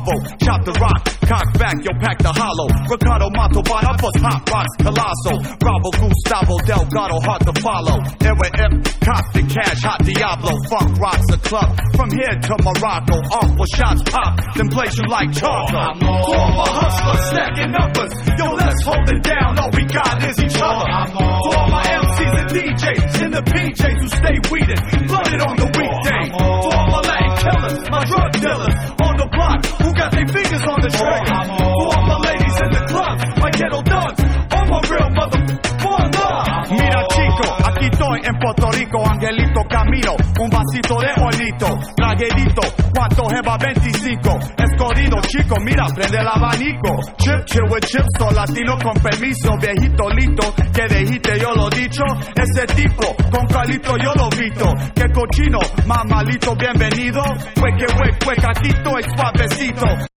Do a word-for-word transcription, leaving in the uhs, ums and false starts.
Bravo, chop the rock, cock back, yo, pack the hollow. Ricardo Montalban, I bust hot rocks, Colosso. Bravo, Gustavo, Delgado, hard to follow. Era F, cop the cash, hot Diablo. Funk rocks the club, from here to Morocco. Off with shots pop, then place you like Choco. To all my hustlers, stacking numbers. Yo, let's hold it down, all we got is each other. To all my M Cs and D Js, in the P Js who stay weeded, flooded on the weekday. To all my Latin killers, my drug dealers, on the block, who got their fingers on the trigger. To all my ladies in the club, my ghetto dogs, all my real mother, for love. Mira chico, aquí estoy en Puerto Rico, Angelito Camino, un vasito de olito, traguerito, cuánto jeva veinticinco, escondido chico, mira, prende el abanico. Chip, chill with chips, so latino con permiso, viejito lito, que dijiste yo lo dicho, ese tipo, con Carlito yo lo visto, que cochino, mamalito bienvenido, fue que fue, fue, aquí estoy suavecito.